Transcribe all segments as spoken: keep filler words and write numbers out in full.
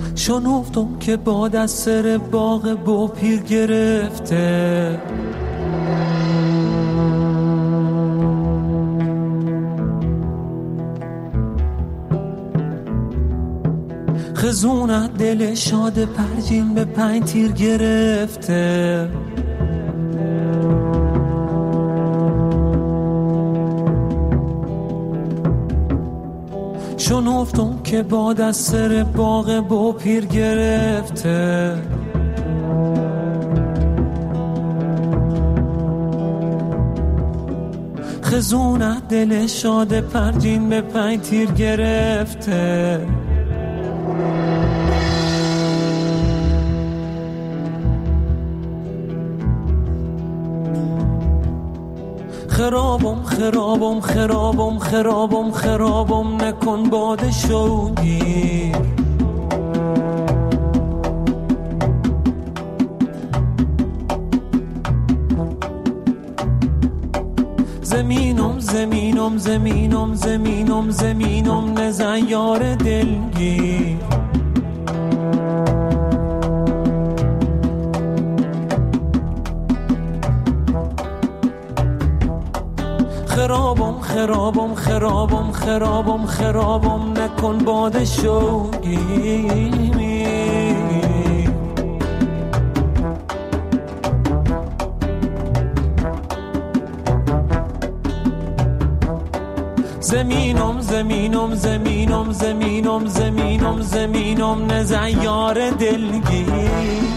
شنفتم که باد از سر باغ با پیر گرفته، خزونت دل شاد پرجین به پنج تیر گرفته. شنفتم که باد از سر باغ با پیر گرفته، خزونت دل شاد پرجین به پنج تیر گرفته. خرابم خرابم خرابم خرابم خرابم نکن باد شوگیر، زمینم زمینم زمینم زمینم زمینم نزن یار دلگیر. خرابم خرابم خرابم خرابم خرابم نکن باد شوگیر. زمینم زمینم زمینم زمینم زمینم زمینم نزن یار دلگیر.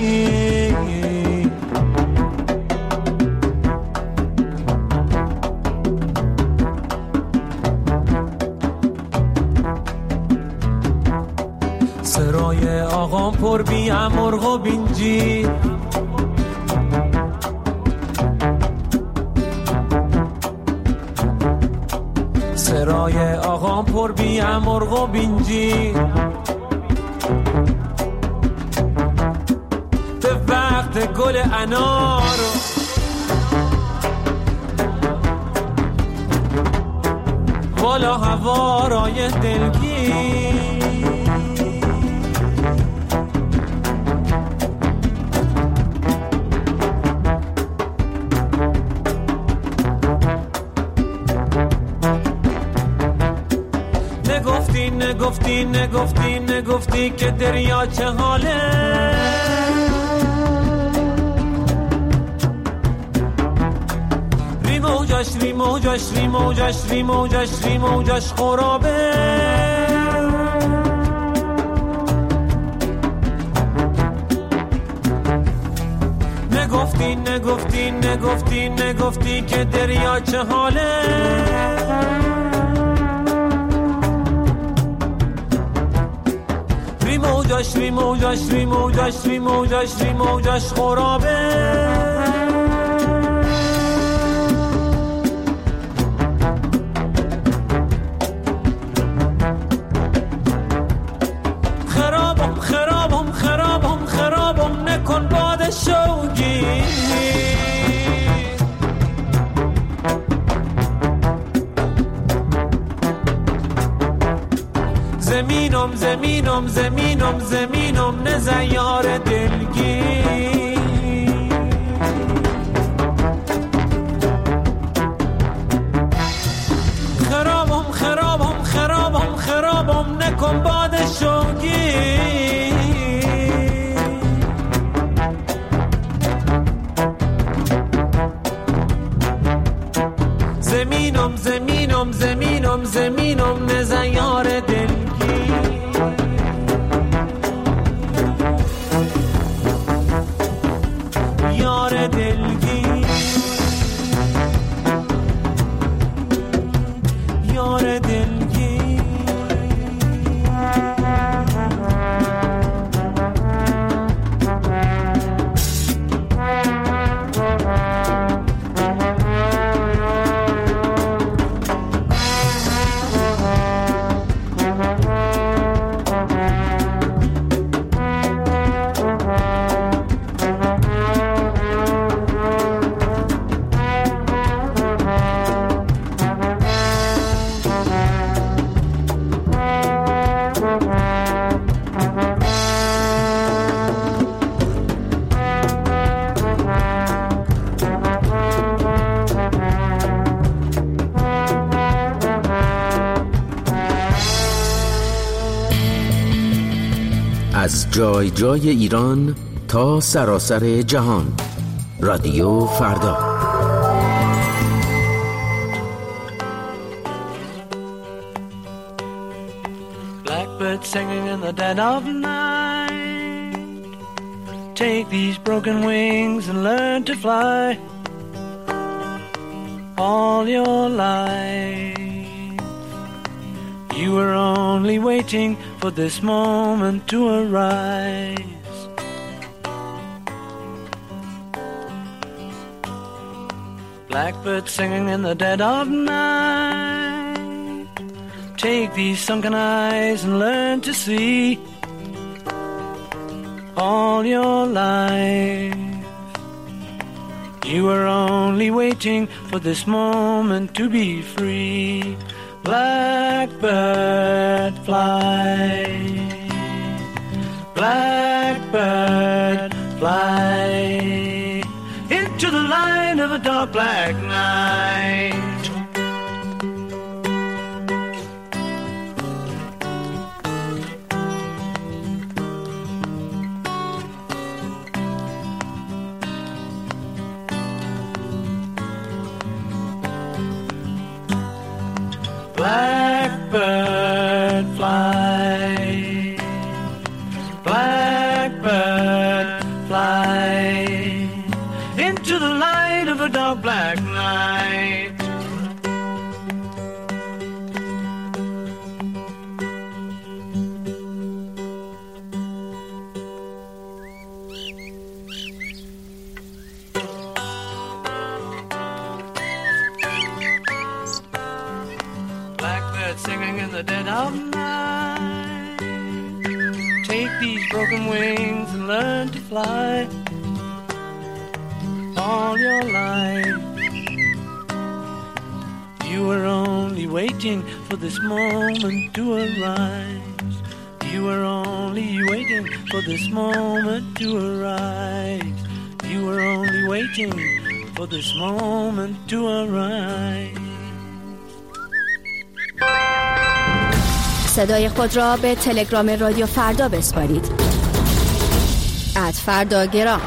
سرای آقام پر بی مرغ و بینجی، سرای آقام پر بی مرغ و بینجی، به وقت گل انار بالا هوارای دلگیر. نگفتی نگفتی نگفتی نگفتی که دریا چه حاله، ری موجش ری موجش ری موجش ری موجش ری موجش خرابه. نگفتی نگفتی نگفتی نگفتی که دریا چه حاله، ری موجش ری موجش ری موجش ری موجش ری موجش خرابه. خرابم خرابم خرابم خرابم نکن باد شوگیر. زمینم زمینم زمینم زمینم نزن یار دلگیر. خرابم خرابم خرابم خرابم نکن باد شوگیر. زمینم زمینم زمینم زمینم نزن یار دلگیر. از جای جای ایران تا سراسر جهان. رادیو فردا. Blackbird singing in the dead of night. Take these broken wings and learn to fly. All your life you were only waiting for this moment to arise. Blackbird singing in the dead of night. Take these sunken eyes and learn to see. All your life you were only waiting for this moment to be free. Blackbird fly, blackbird fly into the light of a dark black night. Blackbird fly, blackbird fly into the light of a dark black night. Singing in the dead of night. Take these broken wings and learn to fly. All your life you were only waiting for this moment to arise. You were only waiting for this moment to arise. You were only waiting for this moment to arise. صدای خود را به تلگرام رادیو فردا بسپارید. ات فرداگرام.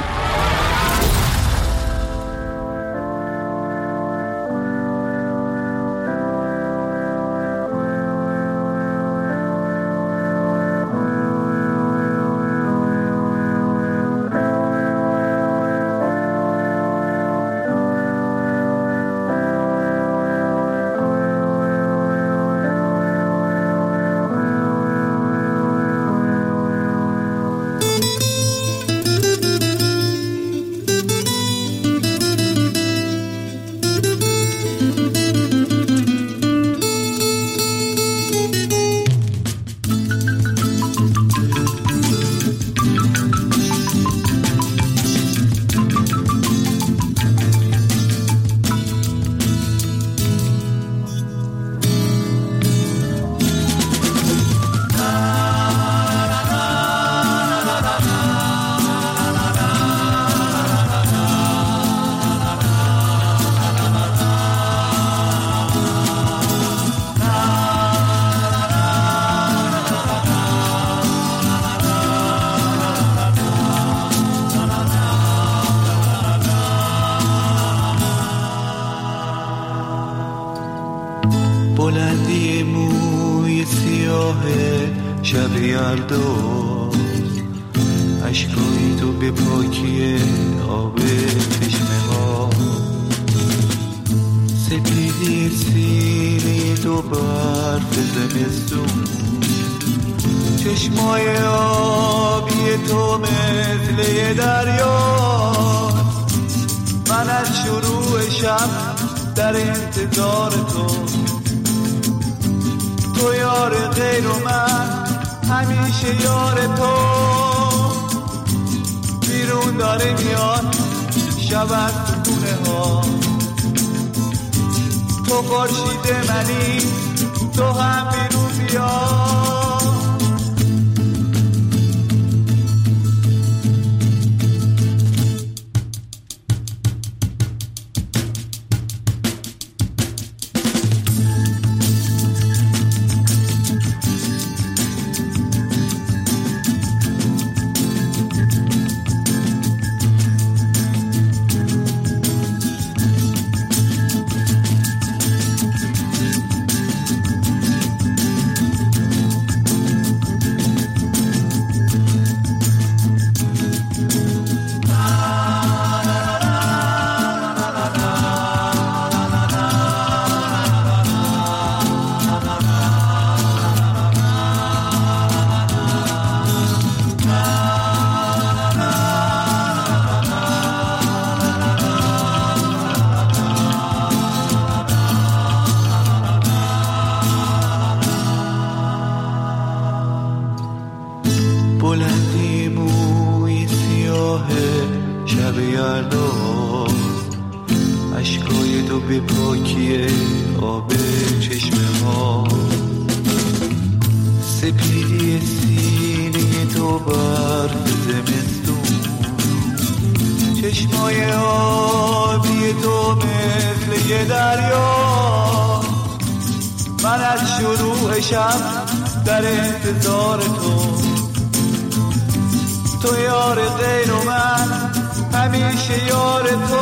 بلندی موی سیاه شب یلدا، اشکای تو به پاکی آب چشمه ها، سپیدی سینه تو برف زمستون، چشمای آبی تو مثل یه دریا. من از شروع شب در انتظار تو، تو یار غیر و من همیشه یار تو. بیرون داره میاد شب از خونه ها، تو خورشید منی، تو هم بیرون بیا. بلندی موی سیاه شب یلداست، اشکای تو به پاکی آب چشمه ها، سپیدی سینه تو برف زمستون، چشمای آبی تو مثل یه دریا. من از شروع شب در انتظار تو، تو یار غیر و من همیشه یار تو.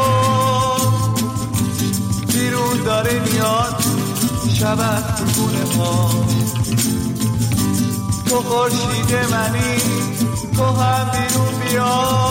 بیرون داره میاد شب از خونه ما، تو خورشید منی، تو هم بیرون بیا.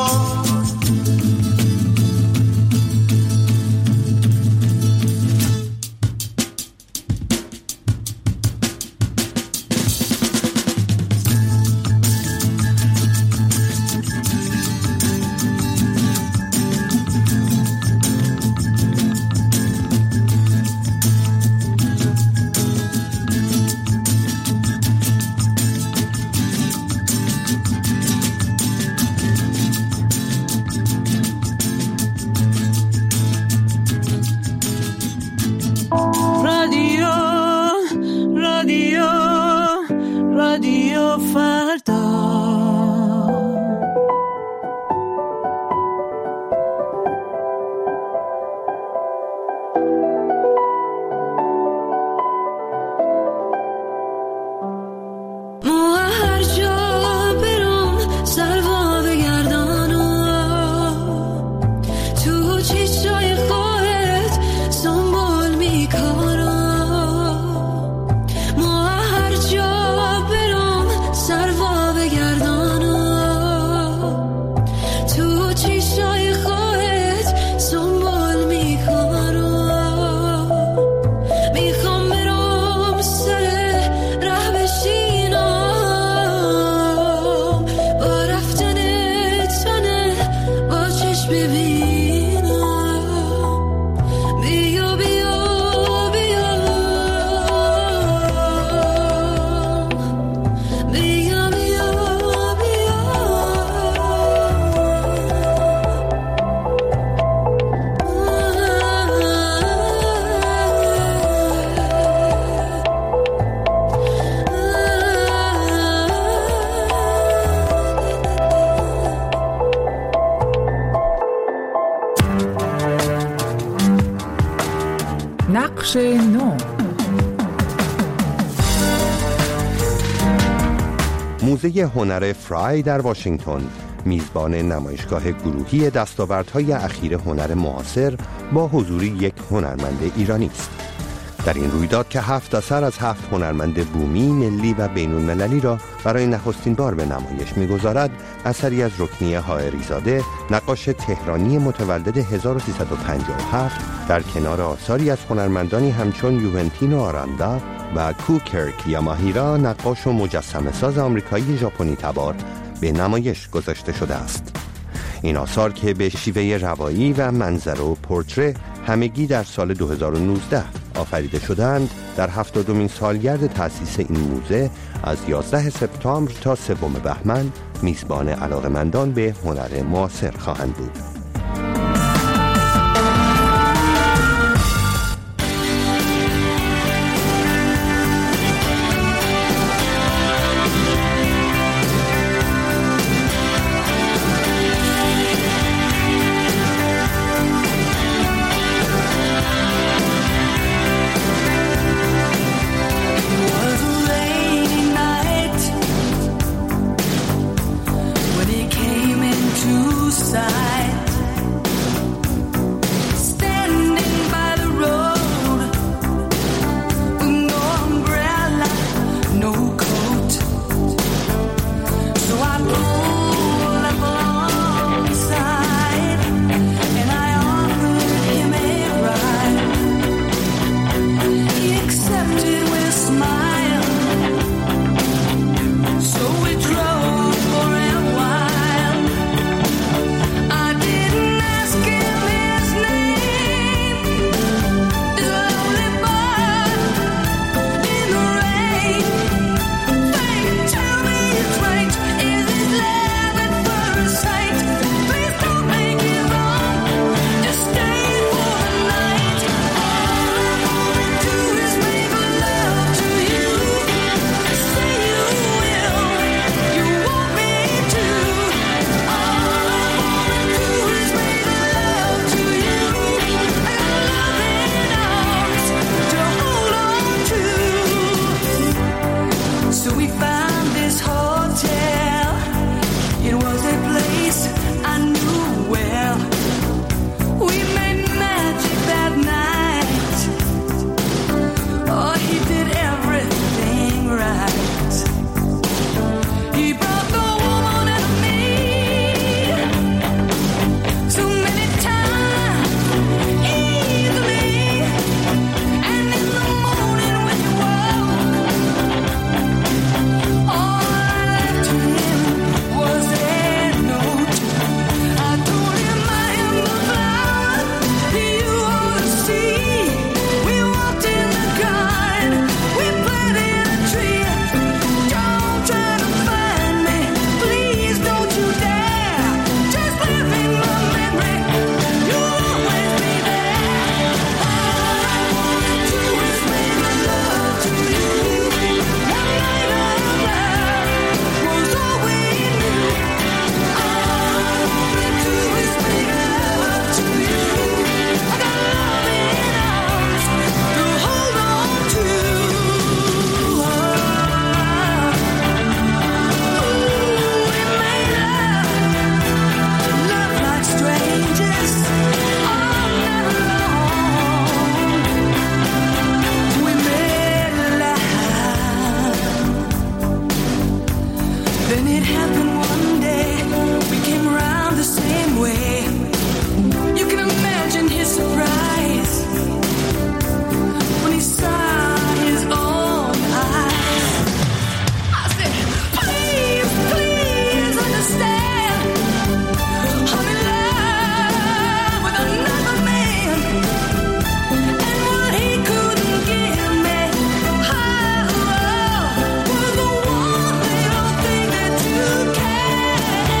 نقش نو. موزه هنر فرای در واشنگتن میزبان نمایشگاه گروهی دستاوردهای اخیر هنر معاصر با حضور یک هنرمند ایرانی است. در این رویداد که هفت اثر از هفت هنرمند بومی، ملی و بین‌المللی را برای نخستین بار به نمایش می‌گذارد، اثری از رکنیه حائری‌زاده، نقاش تهرانی متولد هزار و سیصد و پنجاه و هفت، در کنار آثاری از هنرمندانی همچون یوونتینو آراندا و کوکرک یاماهیرا، نقاش و مجسمه ساز آمریکایی ژاپنی تبار، به نمایش گذاشته شده است. این آثار که به شیوه روایی و منظر و پورتره همگی در سال دو هزار و نوزده آفریده شدند، در هفتادمین سالگرد تأسیس این موزه از یازده سپتامبر تا سوم بهمن میزبان علاقه‌مندان به هنر معاصر خواهند بود. it happen one day. We came around the same way. You can imagine his surprise when he saw his own eyes. I said, please, please understand, I'm in love with another man, and what he couldn't give me, oh, was the one little thing that you can.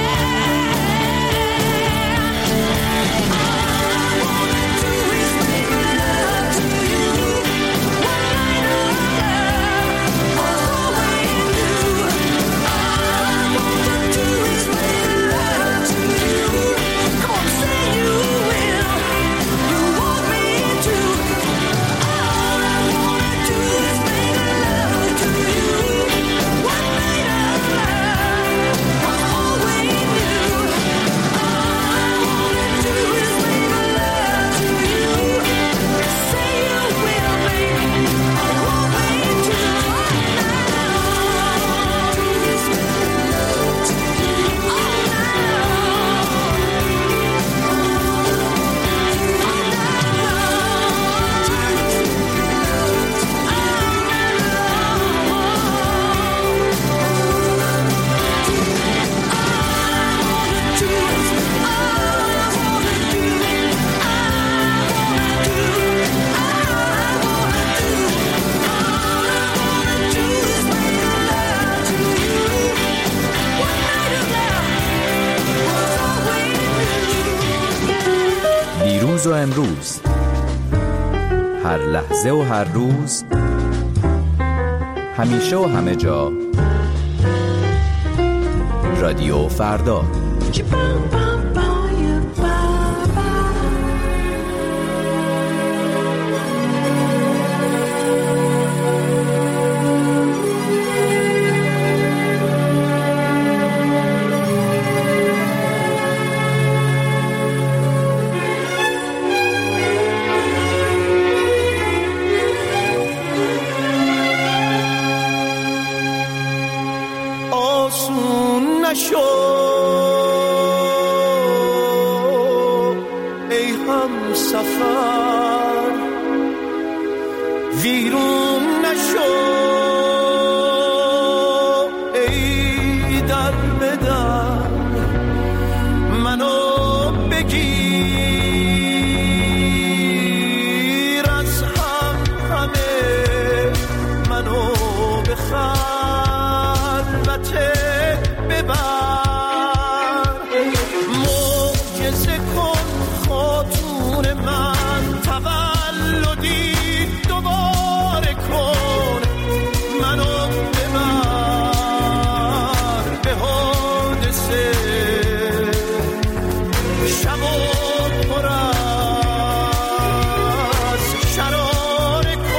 All I wanna do is make love to you. One night of love was all we knew. All I wanna do is make love to you. Come on, say you will. You want me to. All I wanna do is make love to you. One night of love was all we knew. All I wanna do is make love to you. Say you will, baby. You want me to. دیروز و امروز، هر لحظه و هر روز، همیشه و همه جا، رادیو فردا. آسون نشو ای هم سفر، ویرون نشو ای در بدر، منو بگیر از هم همه، منو بخواه ببر، معجزه کن خاتون من، تولدی دوباره کن، منو ببر به حادثه، شب و پر از شراره کن.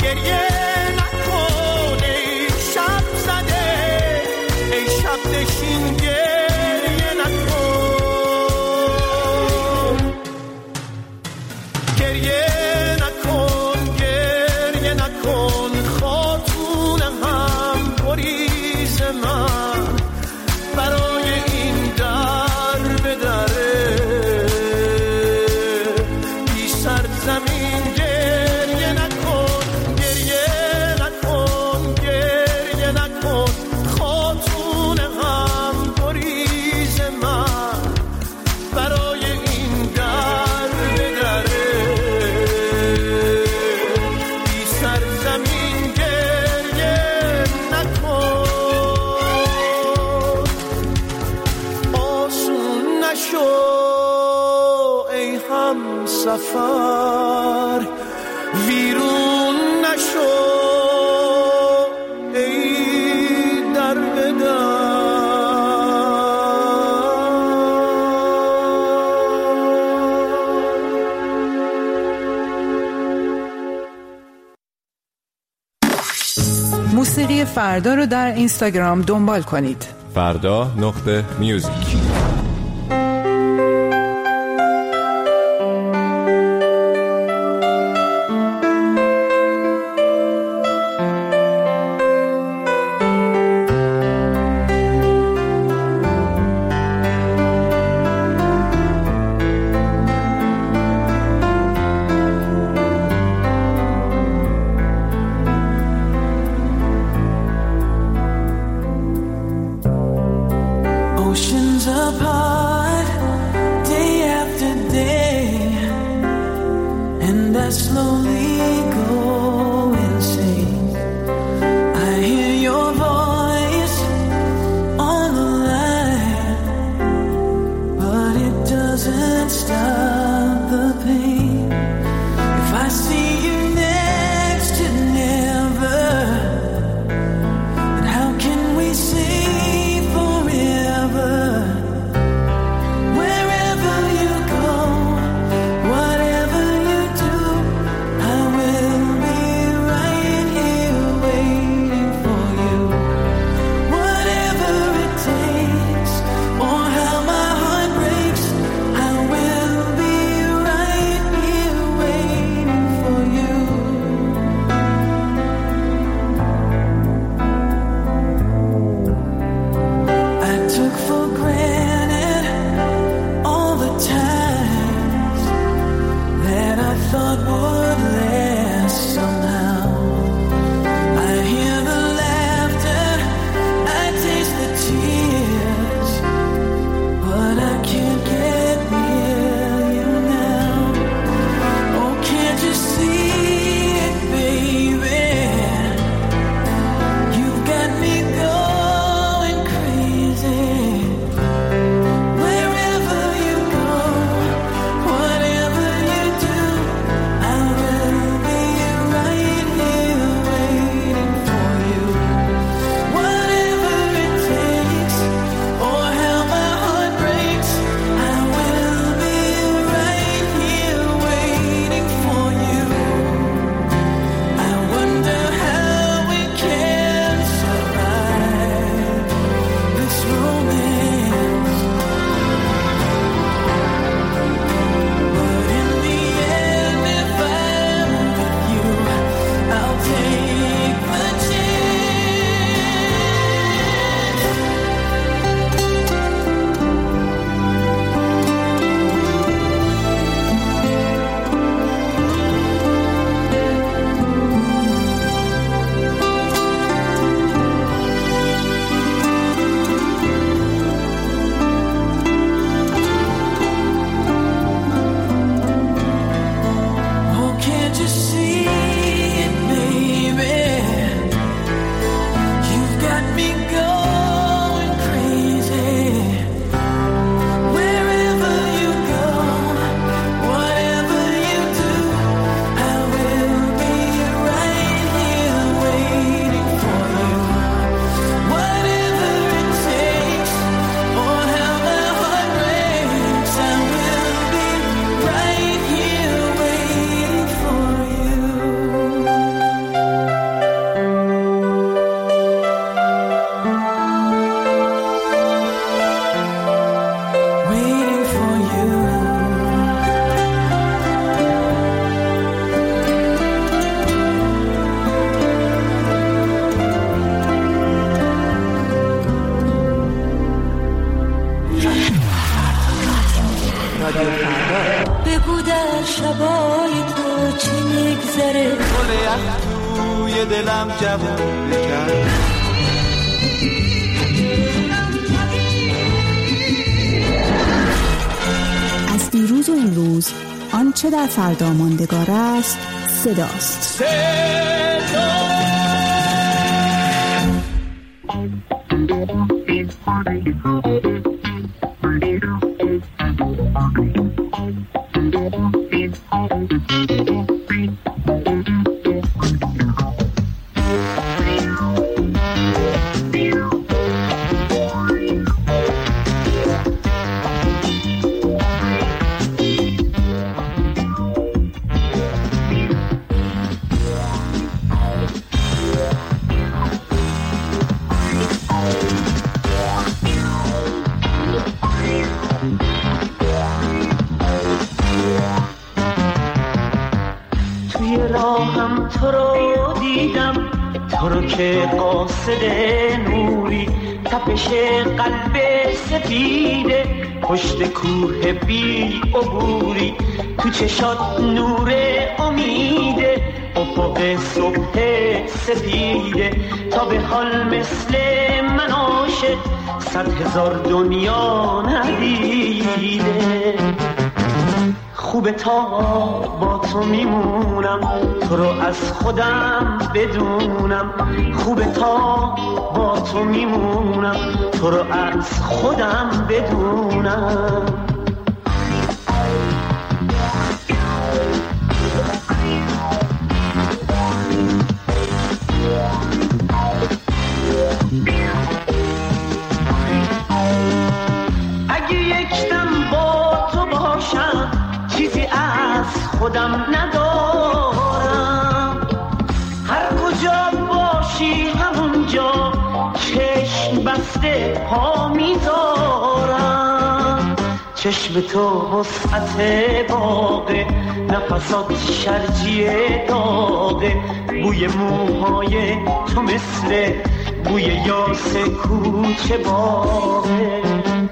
گریه نکن ای شب زده، ای شب نشین گریه نکن، گریه نکن گریه نکن خاتون هم گریز من برای این در به دره بی سرزمین گریه نکن، گریه نکن گریه نکن خاتون هم گریز من برای این در به دره بی سرزمین گریه نکن. آسون نشو ای هم سفر، ویرون نشو ای در به در. موسیقی فردا رو در اینستاگرام دنبال کنید. فردا نقطه میوزیک. Oceans of روی دلم جوون بکن. از دیروز و امروز آنچه در فردا ماندگار است صداست. صدا قلب سفیده پشت کوه بی عبوری تو چشات نور امیده افق صبح سفیده تا به حال مثل من عاشق صد هزار دنیا ندیده خوبه تا با تو میمونم تو رو از خودم بدونم خوبه تا با تو میمونم تو رو از خودم بدونم اگه یک دم با تو باشم چیزی از خودم ندارم هر کجا باشی همونجا چشم بسته پا میذارم چشم تو وسعت باغه نفسات شرجی داغه بوی موهای تو مثل بوی یاس کوچه باغه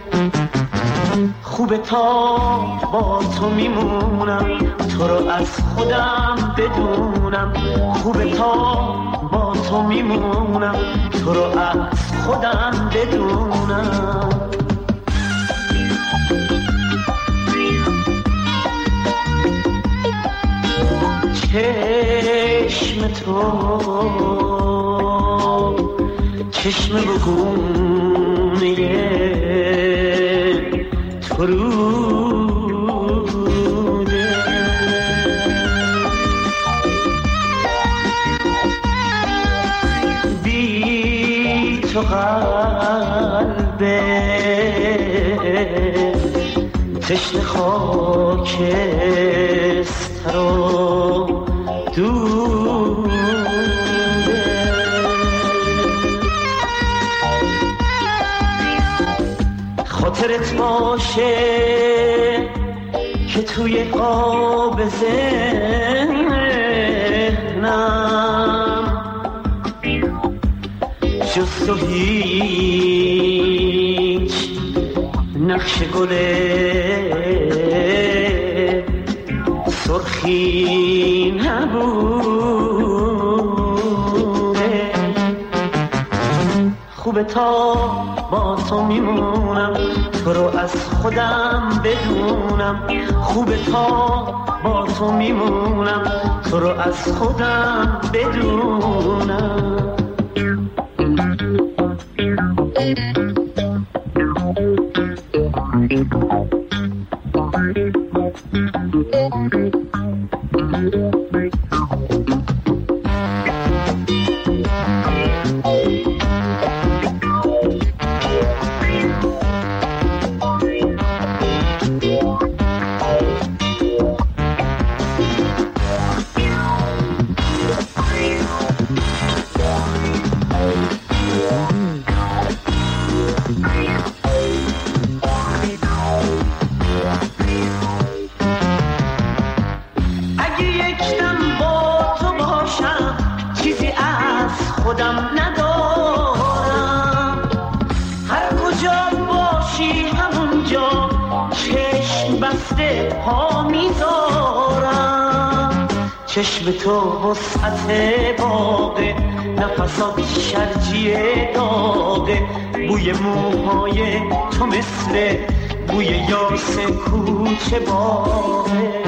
خوبه تا با تو میمونم تو رو از خودم بدونم خوبه تا با تو میمونم تو رو از خودم بدونم چشم تو چشم بگونه فروده بی تو قلبه تشنه خاکستر و دوده خاطرت باشه که توی قاب ذهنم جز تو هیچ نقش گل سرخی نبوده خوبه تا با تو میمونم تو رو از خودم بدونم خوبه تا با تو میمونم تو رو از خودم بدونم چشم تو وسعت باغه، نفسات شرجی داغه، بوی موهای تو مثل بوی یاس کوچه باغه.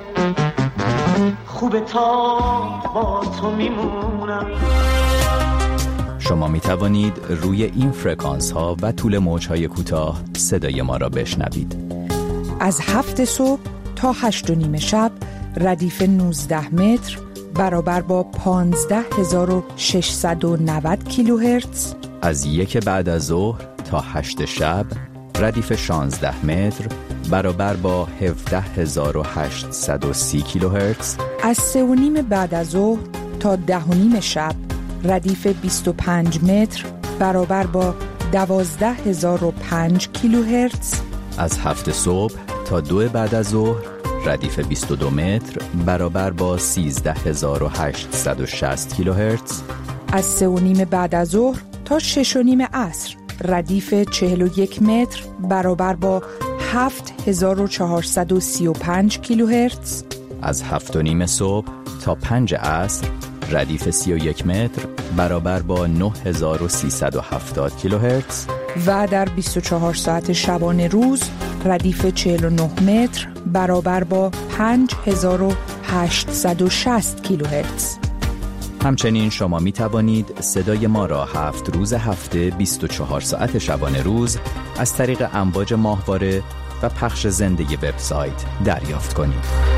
خوبه تا با تو میمونم. شما می توانید روی این فرکانس ها و طول موج های کوتاه صدای ما را بشنوید. از هفت صبح تا هشت و نیم شب ردیف نوزده متر برابر با پانزده هزار و ششصد و نود کیلوهرتز. از یک بعد از ظهر تا هشت شب ردیف شانزده متر برابر با هفده هزار و هشتصد و سی کیلوهرتز. از سه و نیم بعد از ظهر تا ده و نیم شب ردیف بیست و پنج متر برابر با دوازده هزار و پنج کیلوهرتز. از هفت صبح تا دو بعد از ظهر ردیف بیست و دو متر برابر با سیزده هزار و هشتصد و شصت کیلوهرتز. از سه و نیم بعد از ظهر تا شش و نیم عصر ردیف چهل و یک متر برابر با هفت هزار و چهارصد و سی و پنج کیلوهرتز. از هفت و نیم صبح تا پنج عصر ردیف سی و یک متر برابر با نه هزار و سیصد و هفتاد کیلوهرتز. و در بیست و چهار ساعت شبانه روز ردیف چهل و نه متر برابر با پنج هزار و هشتصد و شصت کیلوهرتز. همچنین شما می توانید صدای ما را هفت روز هفته بیست و چهار ساعت شبانه روز از طریق امواج ماهواره و پخش زنده وبسایت دریافت کنید.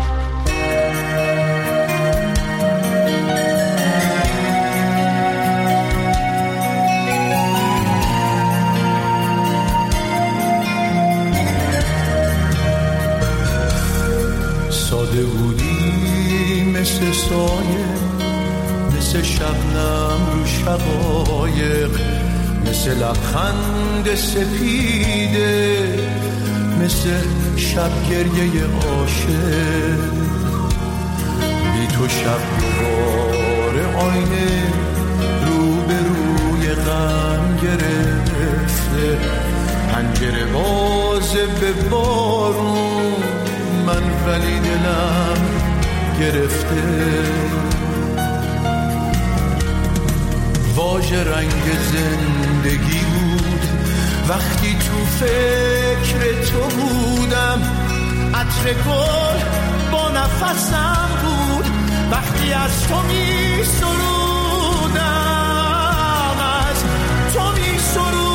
ساده بودی مثل سایه، مثل شبنم رو شقایق، مثل لبخند سپیده، مثل شب گریه عاشق. بی تو شب دوباره آینه رو به روی غم گرفته، پنجره بازه به بارون، من ولی دلم گرفته. واژه رنگ زندگی بود وقتی تو فکر تو بودم، عطر گل با نفسم بود وقتی از تو می سرودم، از تو می سرودم.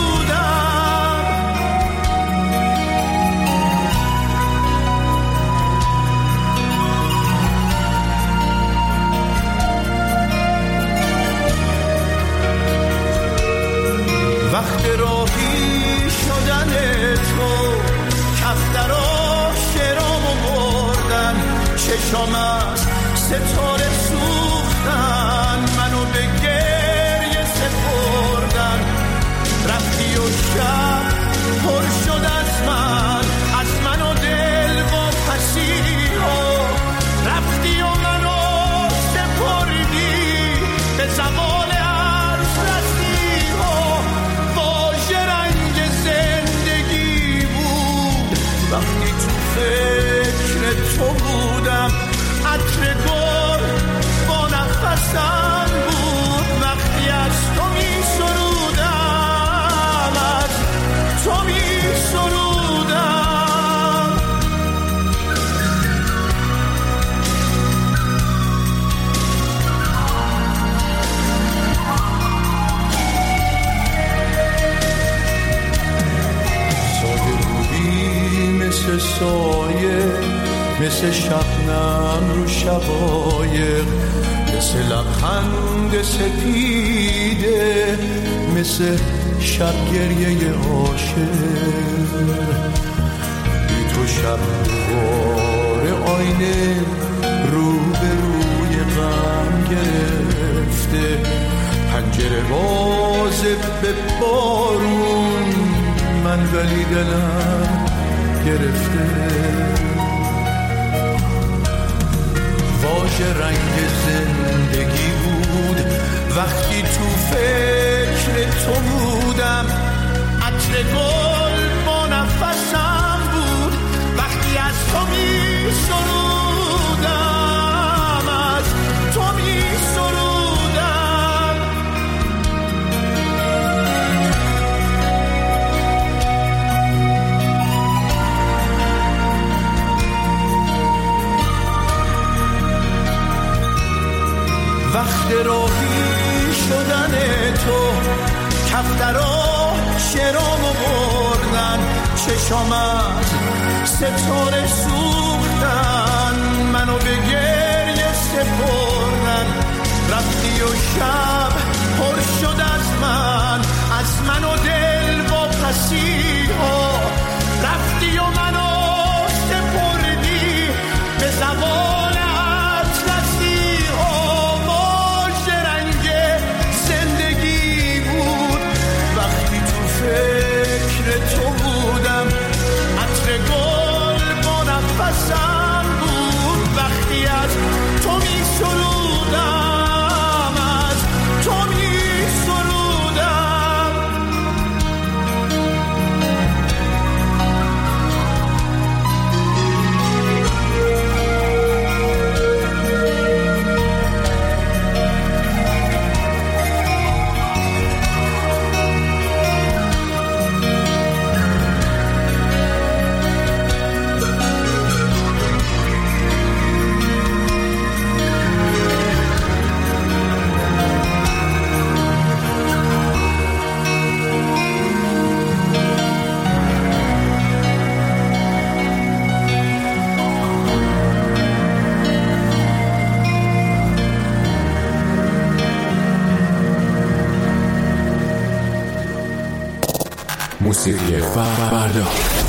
وقت راهی شدن تو کفترا شرامو بردن، چشام از ستاره سوختن، منو به گریه سپردن. رفتی و شب پر شد از من، از من و دل و پسیها. رفتی و منو سپردی به زمان عرض رسیها. واژه رنگ زندگی بود وقتی تو فکر تو بودم، عطر گل با نفسم بود وقتی از تو می سرودم، از تو می سرودم. ساده بودی مثل سایه، مثل شبنم رو شقایق، مثل لبخند سپیده، مثل شب گریه عاشق. بی تو شب دوباره آینه رو به روی غم گرفته، پنجره بازه به بارون، من ولی دلم گرفته. واژه رنگ زندگی بود وقتی تو فکر تو بودم، عطر گل با نفسم بود وقتی از تو می سرودم، راهی شدن تو، کفترا شرامو بردن، چشام از ستاره سوختن، منو به گریه سپردن، رفتی و شب پر شد از من، از من و دل با پسی ها، رفتی و منو سپردی به زوال اطلسی ها. موج رنگ زندگی بود وقتی تو فکر تو بودم، عطر گل با نفسم بود وقتی از تو می سرودم، از تو می سرودم. موسیقی فردا.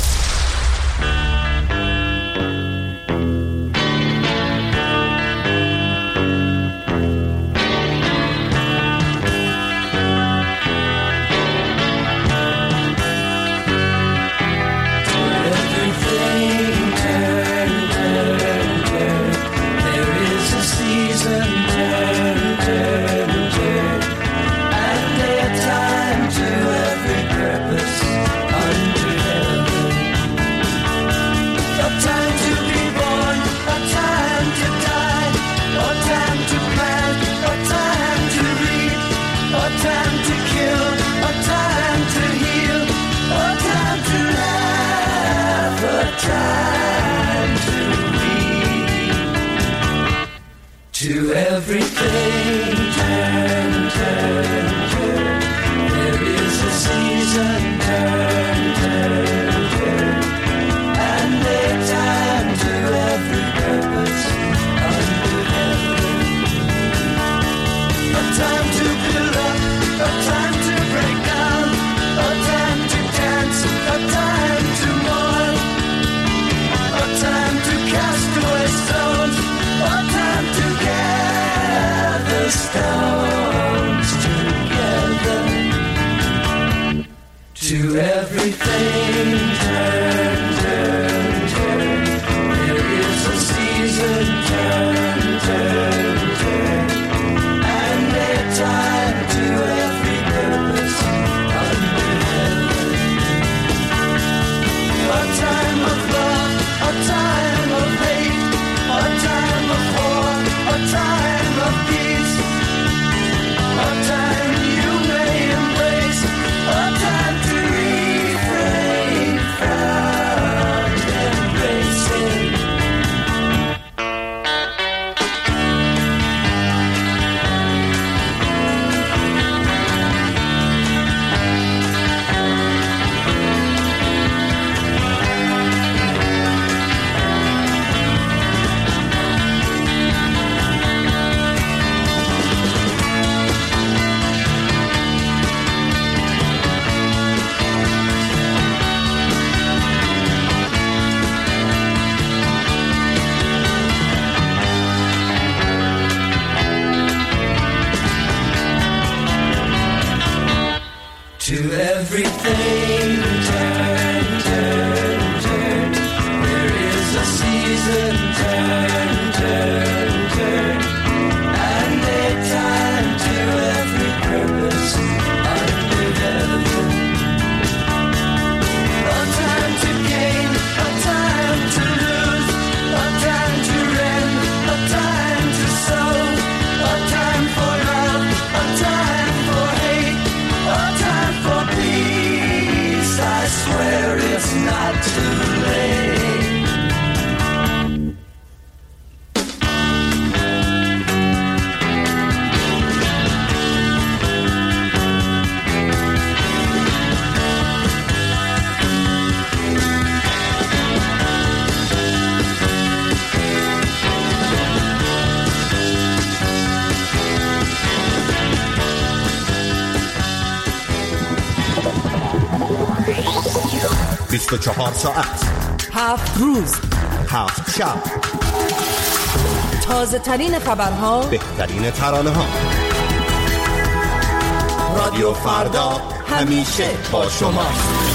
To everything, turn, turn, turn. There is a season, turn, turn, turn. And a time to every purpose under heaven. A time to build up, a time to break down, a time to dance, a time to mourn, a time to cast away stones, a time to gather stones together. To everything, turn, turn, turn. There is a season, turn, turn, turn. And a time to every purpose under heaven. A time of love, a time of hate, a time of war, a time of peace, a time you may embrace, a time to refrain from embracing. To everything, turn, turn, turn. There is a season, turn, turn, turn. And a time to every purpose under heaven. A time to gain, a time to lose, a time to rend, a time to sow, a time for love, a time for hate, a time for peace. I swear it's not too late. بیست و چهار ساعت، هفت روز، هفت شب، تازه ترین خبرها، بهترین ترانه ها. رادیو فردا همیشه با شما.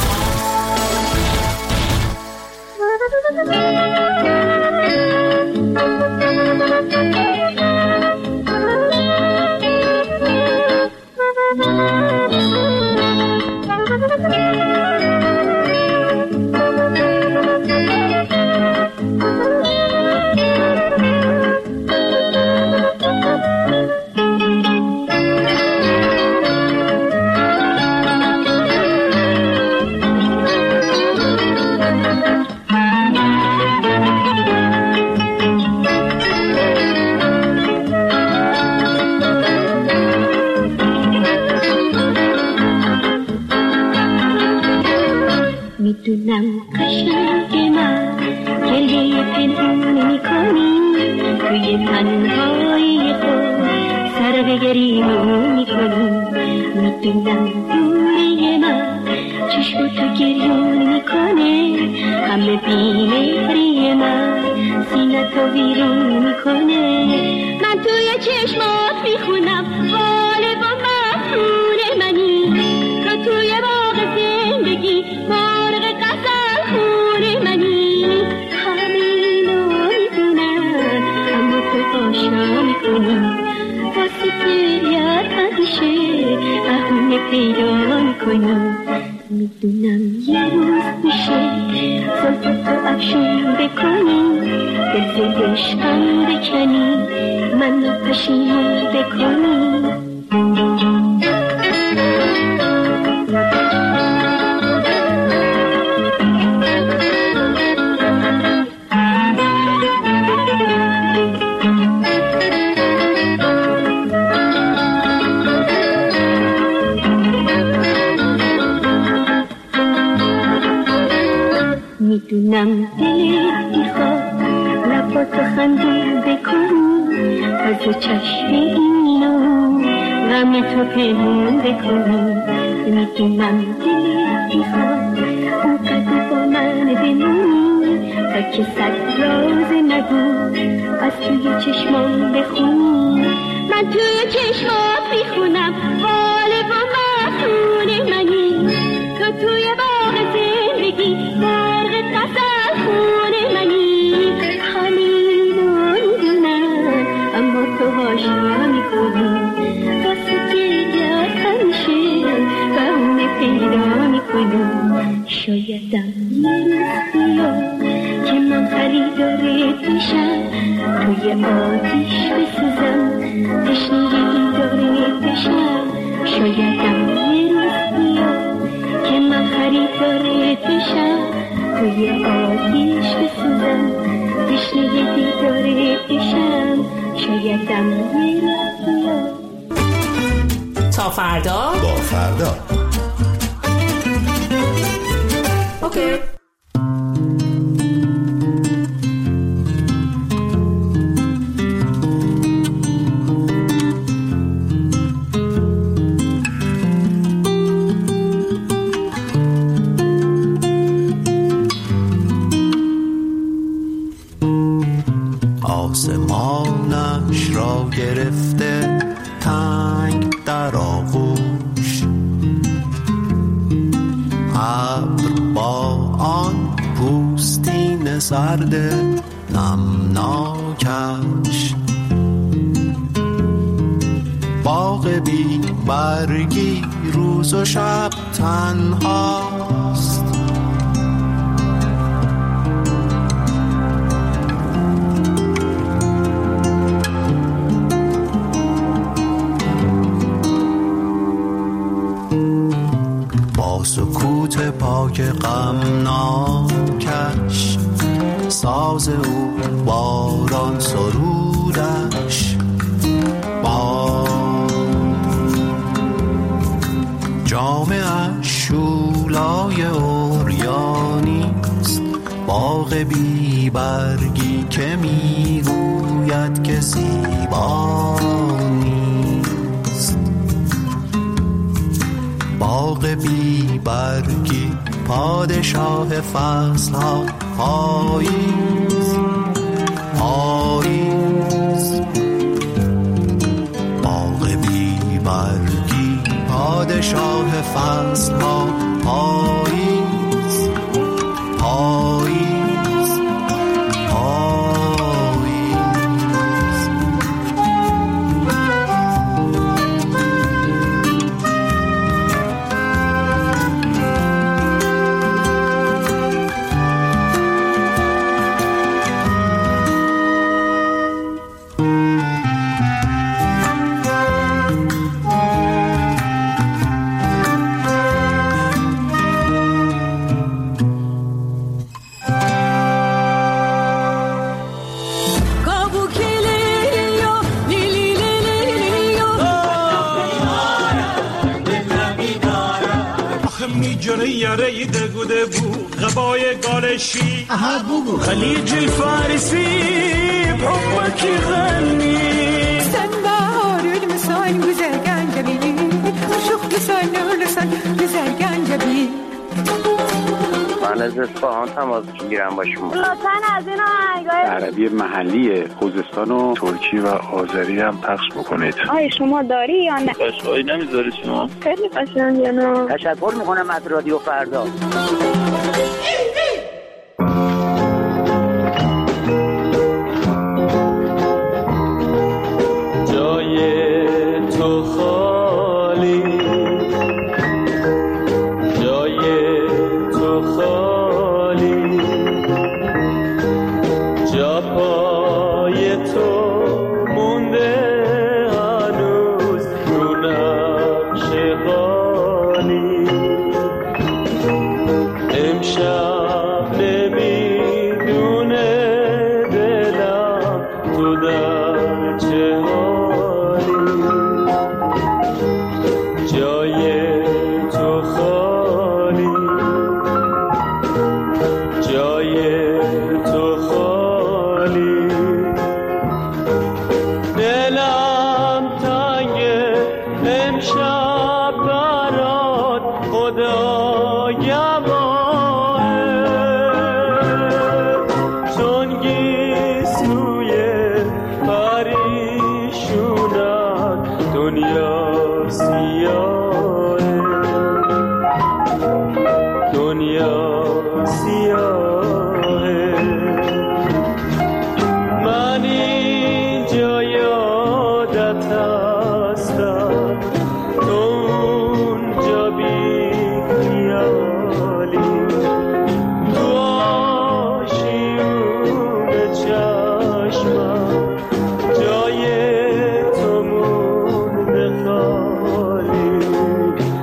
میدونم قشنگ من گریه پنهون میکنی، توی تنهایی خود سر به گریمون میکنی. میدونم دوری من چشم تو گریون میکنه، همه بیمهری من سینه تو ویرون میکنه. من توی چشمات میخونم حال با مفهون منی، تو توی باغ زندگی مرغ قصر خون منی. همینو میدونم اما تو آشنا میکنی، واسه گریت همیشه بهونه پیدا میکنی. میدونم یه روز میشه زلف تو افشون بکنی، دل عشقم بکنی، منو پشیمون بکنی. میدونم دلت میخواد لباتو خنده بکنی، از چشم اینو غم تو پنهون بکنی. میدونم دلت میخواد اونقدر با من بمونی، تا که صد راز نگو از توی چشمان بخونی. من توی چشمات میخونم حال با مفهون منی، تو توی باغ زندگی مرغ قصر خون منی. همینو میدونم اما تو آشنا میکنی، واسه گریت همیشه بهونه پیدا میکنی. شایدم یه روز بیاد که من خریدارت بشم، توی آتیش بسوزم تشنگی دارت بشم. شایدم یه روز بیاد که من خریدارت بشم، توی آتیش بسوزم تشنگی دارت بشم. شایدم یه روز بیاد. تا فردا با فردا. اوکی. آسمانش را گرفته تنگ در آغوش، ابر با آن پوستین سرد نمناکش. باغ بی برگی روز و شب تنهاست، سکوت پاک غمناکش. ساز او باران سرودش با جامعه شولای اوریانیست. باغ بی برگی که میگوید که زیبا نیست. باغ بی برگی پادشاه فصل ها پاییز پاییز باغ بی برگی پادشاه فصل ها پاییز پاییز پاییز یاره دگوده بو غبای گالشی خلیج الفارسی بحبك يغني سنبهار المسان güzelgen جبینی عشق لسان لسان güzelgen جبین من از اصفهان تماس میگیرم با شما. لطفاً از این آهنگای عربی محلی خوزستان و ترکی و آذری هم پخش بکنید. آیا شما داری یا نه؟ قشقایی نمیذاری شما؟ خیلی قشنگه نه؟ تشکر میکنم از رادیو فردا. جای تو خالی جای تو خالی جا پای تو مونده هنوز رو نقش قالی امشب نمیدونه دلم تو در چه حالی جای تو خالی جای تو خالی دلم تنگه امشب برات خدا گواهه چون گیسوی پریشونم دنیا سیاهه دنیا سیاهه من اینجا یادت هستم تو اونجا بی خیالی تو آشیون چشمم جای تو مونده خالی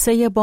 قصه